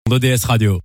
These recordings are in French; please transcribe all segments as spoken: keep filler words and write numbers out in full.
d'O D S Radio.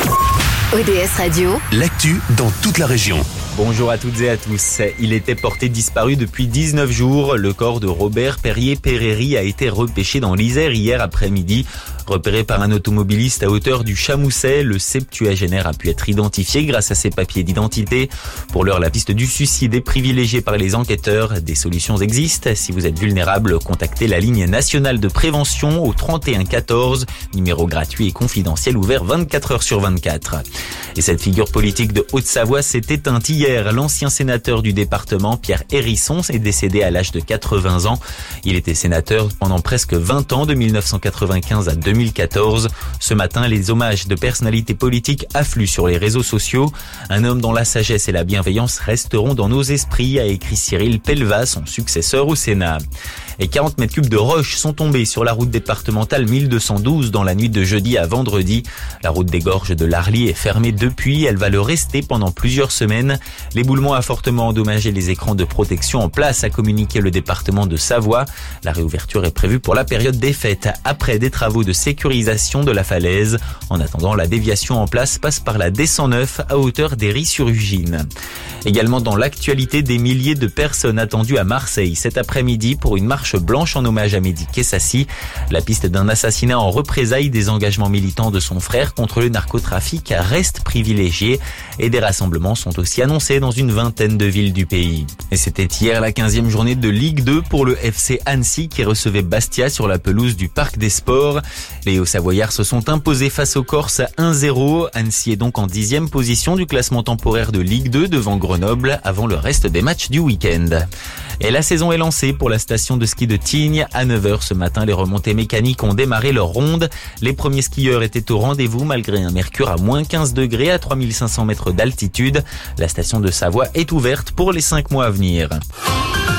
O D S Radio, l'actu dans toute la région. Bonjour à toutes et à tous. Il était porté disparu depuis dix-neuf jours. Le corps de Robert Perrier-Perreri a été repêché dans l'Isère hier après-midi. Repéré par un automobiliste à hauteur du Chamousset, le septuagénaire a pu être identifié grâce à ses papiers d'identité. Pour l'heure, la piste du suicide est privilégiée par les enquêteurs. Des solutions existent. Si vous êtes vulnérable, contactez la ligne nationale de prévention au trente et un quatorze, numéro gratuit et confidentiel ouvert vingt-quatre heures sur vingt-quatre. Et cette figure politique de Haute-Savoie s'est éteinte hier. L'ancien sénateur du département, Pierre Hérisson, est décédé à l'âge de quatre-vingts ans. Il était sénateur pendant presque vingt ans, de mille neuf cent quatre-vingt-quinze à deux mille quatorze. Ce matin, les hommages de personnalités politiques affluent sur les réseaux sociaux. Un homme dont la sagesse et la bienveillance resteront dans nos esprits, a écrit Cyril Pelva, son successeur au Sénat. Et quarante mètres cubes de roches sont tombés sur la route départementale mille deux cent douze dans la nuit de jeudi à vendredi. La route des Gorges de l'Arly est fermée depuis. Elle va le rester pendant plusieurs semaines. L'éboulement a fortement endommagé les écrans de protection en place, a communiqué le département de Savoie. La réouverture est prévue pour la période des fêtes, après des travaux de sécurisation de la falaise. En attendant, la déviation en place passe par la D cent neuf à hauteur d'Héry-sur-Ugine. Également dans l'actualité, des milliers de personnes attendues à Marseille cet après-midi pour une marche blanche en hommage à Mehdi Kessassi. La piste d'un assassinat en représailles des engagements militants de son frère contre le narcotrafic reste privilégiée et des rassemblements sont aussi annoncés dans une vingtaine de villes du pays. Et c'était hier la quinzième journée de Ligue deux pour le F C Annecy qui recevait Bastia sur la pelouse du Parc des Sports. Les Hauts-Savoyards se sont imposés face aux Corses un zéro. Annecy est donc en dixième position du classement temporaire de Ligue deux devant Grenoble avant le reste des matchs du week-end. Et la saison est lancée pour la station de ski de Tignes. À neuf heures ce matin, les remontées mécaniques ont démarré leur ronde. Les premiers skieurs étaient au rendez-vous malgré un mercure à moins quinze degrés à trois mille cinq cents mètres d'altitude. La station de Savoie est ouverte pour les cinq mois à venir.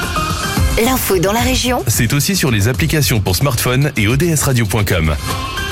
l'info dans la région, C'est aussi sur les applications pour smartphone et O D S radio point com.